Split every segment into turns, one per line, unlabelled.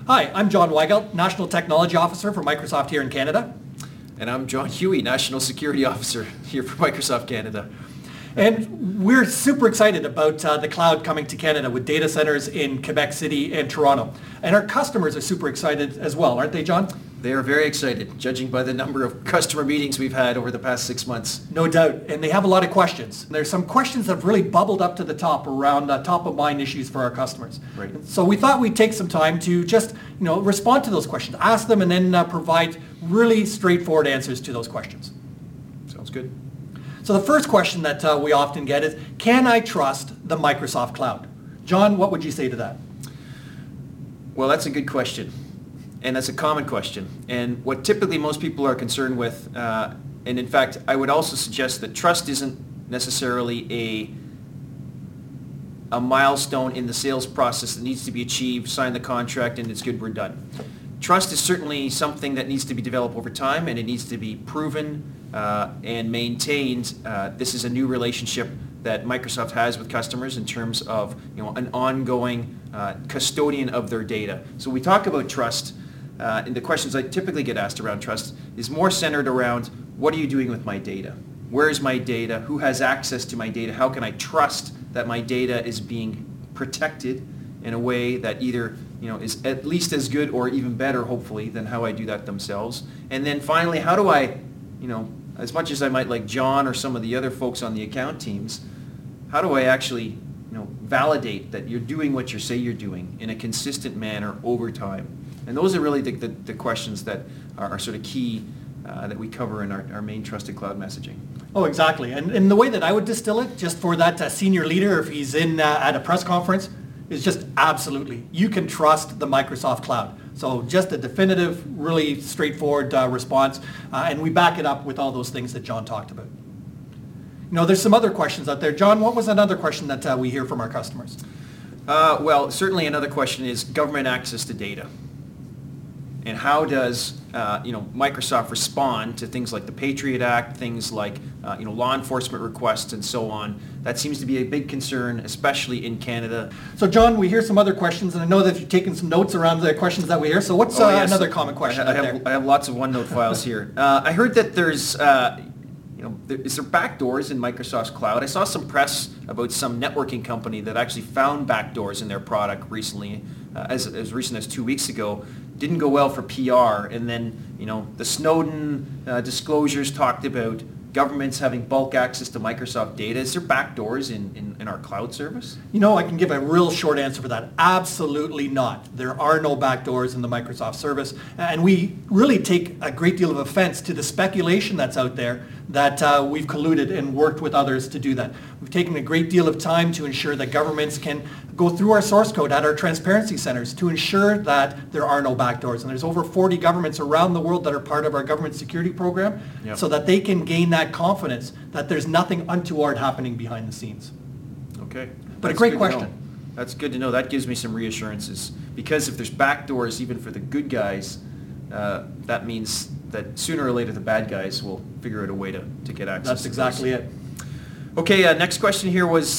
Hi, I'm John Weigelt, National Technology Officer for Microsoft here in Canada.
And I'm John Huey, National Security Officer here for Microsoft Canada.
And we're super excited about the cloud coming to Canada with data centers in Quebec City and Toronto. And our customers are super excited as well, aren't they, John?
They are very excited, judging by the number of customer meetings we've had over the past 6 months.
No doubt. And they have a lot of questions. There's some questions that have really bubbled up to the top around top-of-mind issues for our customers.
Right.
So we thought we'd take some time to just respond to those questions, ask them, and then provide really straightforward answers to those questions.
Sounds good.
So the first question that we often get is, can I trust the Microsoft Cloud? John, what would you say to that?
Well, that's a good question. And that's a common question. And what typically most people are concerned with, and in fact, I would also suggest that trust isn't necessarily a milestone in the sales process that needs to be achieved, sign the contract, and it's good, we're done. Trust is certainly something that needs to be developed over time, and it needs to be proven and maintained. This is a new relationship that Microsoft has with customers in terms of an ongoing custodian of their data. So we talk about trust, and the questions I typically get asked around trust is more centered around, what are you doing with my data? Where is my data? Who has access to my data? How can I trust that my data is being protected in a way that either is at least as good or even better, hopefully, than how I do that themselves? And then finally, how do I, as much as I might like John or some of the other folks on the account teams, how do I actually validate that you're doing what you say you're doing in a consistent manner over time? And those are really the questions that are sort of key that we cover in our main Trusted Cloud messaging.
Oh, exactly. And the way that I would distill it, just for that senior leader, if he's in at a press conference, is just absolutely. You can trust the Microsoft Cloud. So just a definitive, really straightforward response. And we back it up with all those things that John talked about. There's some other questions out there. John, what was another question that we hear from our customers?
Well, certainly another question is government access to data. And how does Microsoft respond to things like the Patriot Act, things like law enforcement requests and so on? That seems to be a big concern, especially in Canada.
So John, we hear some other questions, and I know that you've taken some notes around the questions that we hear. So what's another common question
I have lots of OneNote files here. I heard that there's, is there backdoors in Microsoft's cloud? I saw some press about some networking company that actually found backdoors in their product recently, as recent as 2 weeks ago. Didn't go well for PR, and then the Snowden disclosures talked about governments having bulk access to Microsoft data. Is there backdoors in our cloud service?
I can give a real short answer for that. Absolutely not. There are no backdoors in the Microsoft service, and we really take a great deal of offense to the speculation that's out there that we've colluded and worked with others to do that. We've taken a great deal of time to ensure that governments can go through our source code at our transparency centers to ensure that there are no backdoors. And there's over 40 governments around the world that are part of our government security program, so that they can gain that confidence that there's nothing untoward happening behind the scenes.
Okay.
But a great question.
That's good to know. That gives me some reassurances. Because if there's backdoors even for the good guys, that means that sooner or later the bad guys will figure out a way to get access.
That's exactly it.
Okay, next question here was,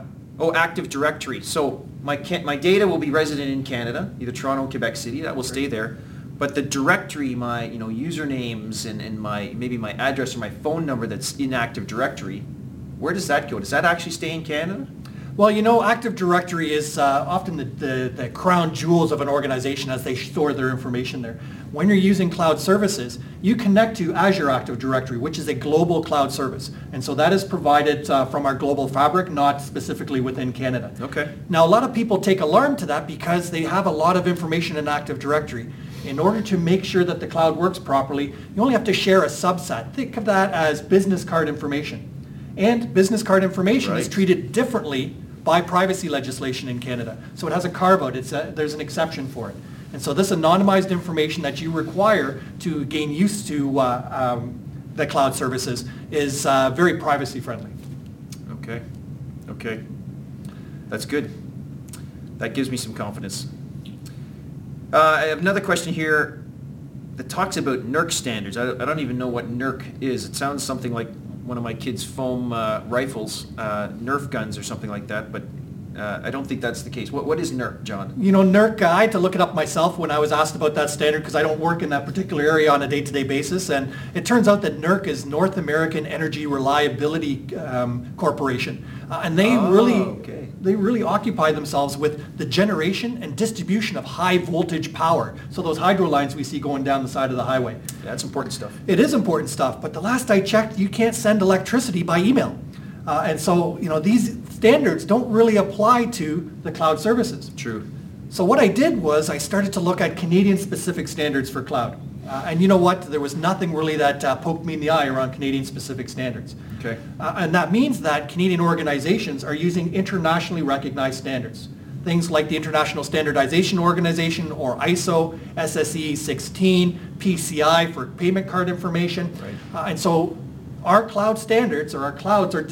Active Directory. So my data will be resident in Canada, either Toronto or Quebec City. That will stay there. But the directory, my usernames and maybe my address or my phone number that's in Active Directory, where does that go? Does that actually stay in Canada?
Well, Active Directory is often the crown jewels of an organization as they store their information there. When you're using cloud services, you connect to Azure Active Directory, which is a global cloud service. And so that is provided from our global fabric, not specifically within Canada.
Okay.
Now, a lot of people take alarm to that because they have a lot of information in Active Directory. In order to make sure that the cloud works properly, you only have to share a subset. Think of that as business card information. And business card information is treated differently by privacy legislation in Canada. So it has a carve-out. There's an exception for it. And so this anonymized information that you require to gain use to the cloud services is very privacy friendly.
Okay. That's good. That gives me some confidence. I have another question here that talks about NERC standards. I don't even know what NERC is. It sounds something like one of my kids' foam rifles, Nerf guns or something like that, but I don't think that's the case. What is NERC, John?
NERC, I had to look it up myself when I was asked about that standard because I don't work in that particular area on a day-to-day basis. And it turns out that NERC is North American Energy Reliability Corporation. And they really occupy themselves with the generation and distribution of high voltage power. So those hydro lines we see going down the side of the highway.
That's important stuff.
It is important stuff, but the last I checked, you can't send electricity by email. And so, these standards don't really apply to the cloud services.
True.
So what I did was I started to look at Canadian-specific standards for cloud. And you know what? There was nothing really that poked me in the eye around Canadian-specific standards.
Okay.
And that means that Canadian organizations are using internationally recognized standards. Things like the International Standardization Organization, or ISO, SSE 16, PCI for payment card information.
Right.
And so our cloud standards, or our clouds, are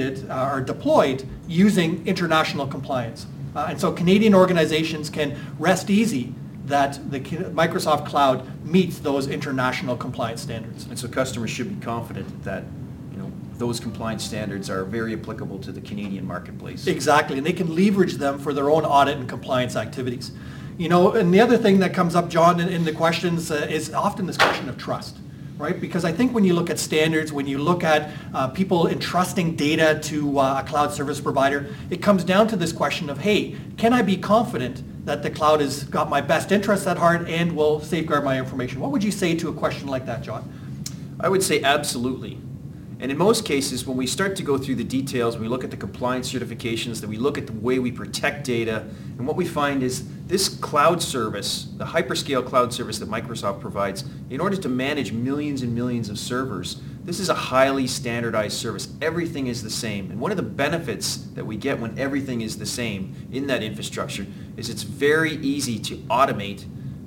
deployed using international compliance. And so Canadian organizations can rest easy that the Microsoft Cloud meets those international compliance standards.
And so customers should be confident that those compliance standards are very applicable to the Canadian marketplace.
Exactly, and they can leverage them for their own audit and compliance activities. And the other thing that comes up, John, in the questions is often this question of trust. Right? Because I think when you look at standards, when you look at people entrusting data to a cloud service provider, it comes down to this question of, hey, can I be confident that the cloud has got my best interests at heart and will safeguard my information? What would you say to a question like that, John?
I would say absolutely. And in most cases, when we start to go through the details, we look at the compliance certifications, that we look at the way we protect data, and what we find is this cloud service, the hyperscale cloud service that Microsoft provides, in order to manage millions and millions of servers, this is a highly standardized service. Everything is the same. And one of the benefits that we get when everything is the same in that infrastructure is it's very easy to automate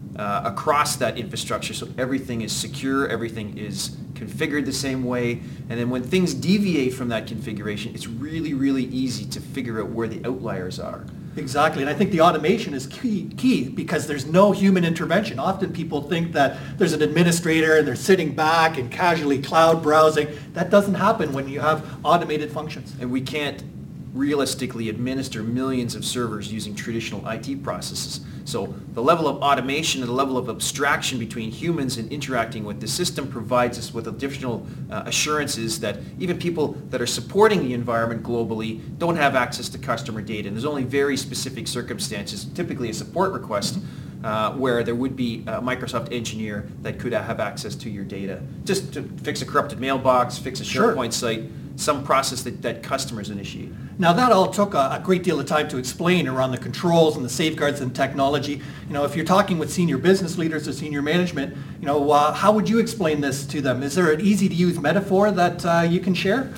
across that infrastructure, so everything is secure, everything is configured the same way, and then when things deviate from that configuration, it's really, really easy to figure out where the outliers are.
Exactly, and I think the automation is key because there's no human intervention. Often people think that there's an administrator and they're sitting back and casually cloud browsing. That doesn't happen when you have automated functions.
And we can't realistically administer millions of servers using traditional IT processes. So the level of automation and the level of abstraction between humans and interacting with the system provides us with additional assurances that even people that are supporting the environment globally don't have access to customer data. And there's only very specific circumstances, typically a support request, where there would be a Microsoft engineer that could have access to your data. Just to fix a corrupted mailbox, fix a SharePoint site, some process that customers initiate.
Now that all took a great deal of time to explain around the controls and the safeguards and technology. If you're talking with senior business leaders or senior management, how would you explain this to them? Is there an easy to use metaphor that you can share?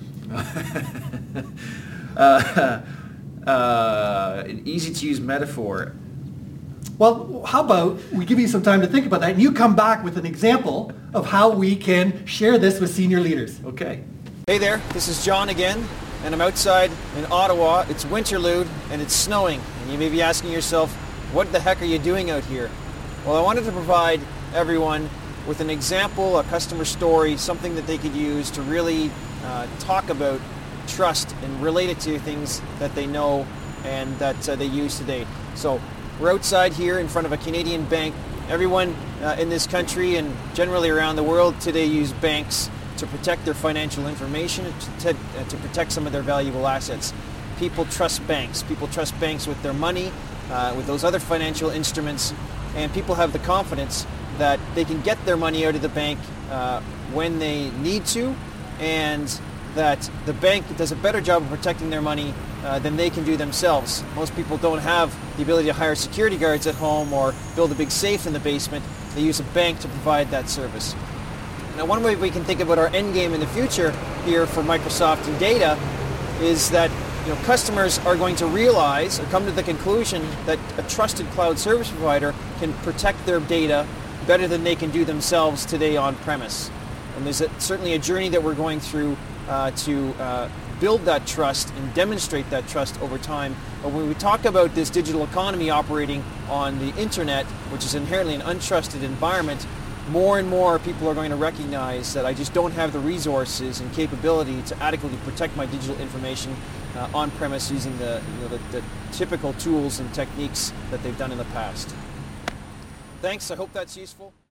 An easy to use metaphor.
Well, how about we give you some time to think about that and you come back with an example of how we can share this with senior leaders.
Okay.
Hey there, this is John again, and I'm outside in Ottawa. It's winterlude and it's snowing, and you may be asking yourself, what the heck are you doing out here? Well, I wanted to provide everyone with an example, a customer story, something that they could use to really talk about trust and relate it to things that they know and that they use today. So we're outside here in front of a Canadian bank. Everyone in this country and generally around the world today use banks to protect their financial information, to protect some of their valuable assets. People trust banks. People trust banks with their money, with those other financial instruments, and people have the confidence that they can get their money out of the bank when they need to, and that the bank does a better job of protecting their money than they can do themselves. Most people don't have the ability to hire security guards at home or build a big safe in the basement. They use a bank to provide that service. Now, one way we can think about our end game in the future here for Microsoft and data is that customers are going to realize or come to the conclusion that a trusted cloud service provider can protect their data better than they can do themselves today on premise. And there's certainly a journey that we're going through to build that trust and demonstrate that trust over time. But when we talk about this digital economy operating on the internet, which is inherently an untrusted environment, more and more people are going to recognize that I just don't have the resources and capability to adequately protect my digital information, on premise using the typical tools and techniques that they've done in the past. Thanks, I hope that's useful.